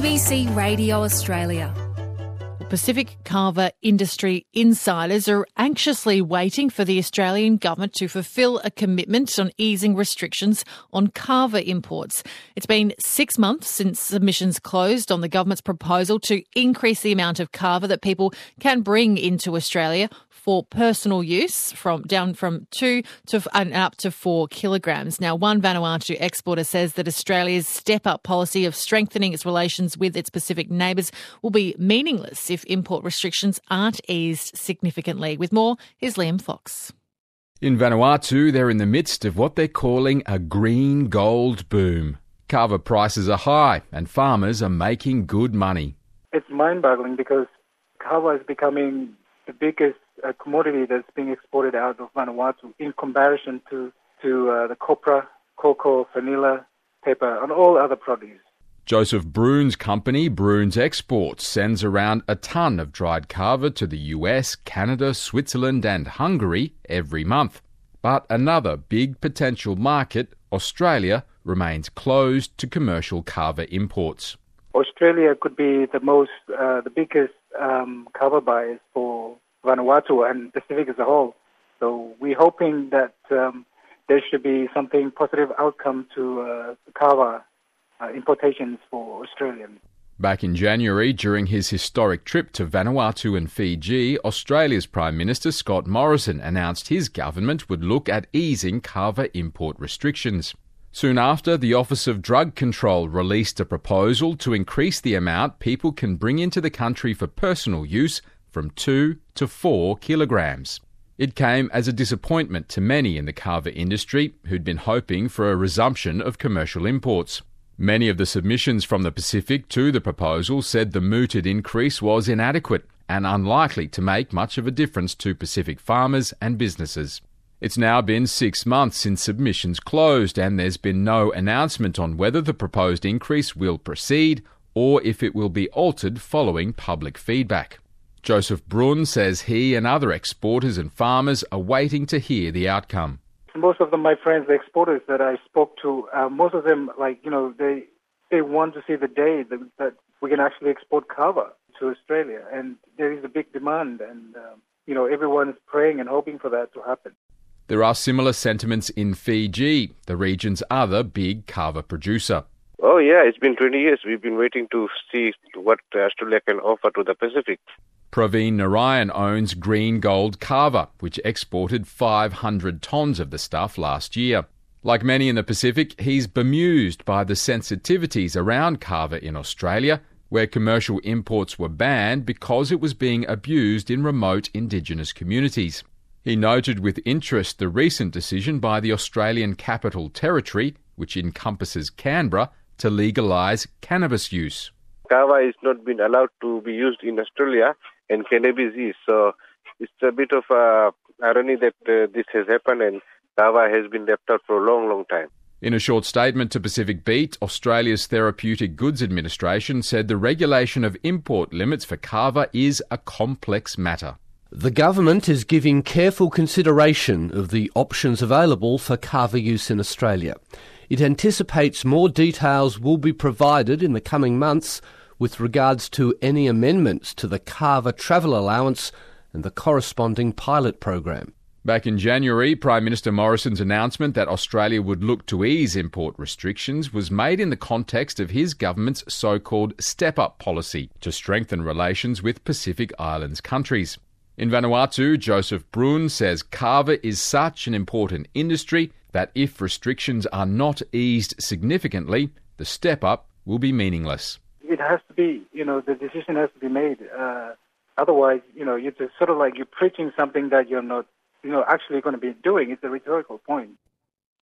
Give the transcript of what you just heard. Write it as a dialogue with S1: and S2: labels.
S1: ABC Radio Australia.
S2: Pacific carver industry insiders are anxiously waiting for the Australian government to fulfil a commitment on easing restrictions on carver imports. It's been 6 months since submissions closed on the government's proposal to increase the amount of carver that people can bring into Australia for personal use, down from 2 to and up to 4 kilograms. Now, one Vanuatu exporter says that Australia's step-up policy of strengthening its relations with its Pacific neighbours will be meaningless if import restrictions aren't eased significantly. With more, here's Liam Fox.
S3: In Vanuatu, they're in the midst of what they're calling a green gold boom. Carver prices are high and farmers are making good money.
S4: It's mind-boggling because carver is becoming the biggest commodity that's being exported out of Vanuatu in comparison to the copra, cocoa, vanilla, pepper, and all other produce.
S3: Joseph Bruhn's company, Bruhn's Exports, sends around a tonne of dried carver to the US, Canada, Switzerland and Hungary every month. But another big potential market, Australia, remains closed to commercial carver imports.
S4: Australia could be the biggest carver buyers for Vanuatu and Pacific as a whole. So we're hoping that there should be something positive outcome to carver importations for Australians.
S3: Back in January, during his historic trip to Vanuatu and Fiji, Australia's Prime Minister Scott Morrison announced his government would look at easing carver import restrictions. Soon after, the Office of Drug Control released a proposal to increase the amount people can bring into the country for personal use from 2 to 4 kilograms. It came as a disappointment to many in the carver industry who'd been hoping for a resumption of commercial imports. Many of the submissions from the Pacific to the proposal said the mooted increase was inadequate and unlikely to make much of a difference to Pacific farmers and businesses. It's now been 6 months since submissions closed and there's been no announcement on whether the proposed increase will proceed or if it will be altered following public feedback. Joseph Bruhn says he and other exporters and farmers are waiting to hear the outcome.
S4: Most of my friends, the exporters that I spoke to, most of them, they want to see the day that we can actually export carver to Australia. And there is a big demand and, everyone is praying and hoping for that to happen.
S3: There are similar sentiments in Fiji, the region's other big carver producer.
S5: Oh, yeah, it's been 20 years. We've been waiting to see what Australia can offer to the Pacific.
S3: Praveen Narayan owns Green Gold Carver, which exported 500 tonnes of the stuff last year. Like many in the Pacific, he's bemused by the sensitivities around carver in Australia, where commercial imports were banned because it was being abused in remote Indigenous communities. He noted with interest the recent decision by the Australian Capital Territory, which encompasses Canberra, to legalise cannabis use.
S5: Carver is not been allowed to be used in Australia, and cannabis is. So it's a bit of irony that this has happened and carver has been left out for a long, long time.
S3: In a short statement to Pacific Beat, Australia's Therapeutic Goods Administration said the regulation of import limits for carver is a complex matter.
S6: The government is giving careful consideration of the options available for carver use in Australia. It anticipates more details will be provided in the coming months with regards to any amendments to the carver travel allowance and the corresponding pilot program.
S3: Back in January, Prime Minister Morrison's announcement that Australia would look to ease import restrictions was made in the context of his government's so-called step-up policy to strengthen relations with Pacific Islands countries. In Vanuatu, Joseph Bruhn says carver is such an important industry that if restrictions are not eased significantly, the step-up will be meaningless.
S4: It has to be, the decision has to be made. Otherwise, you're just sort of like you're preaching something that you're not, actually going to be doing. It's a rhetorical point.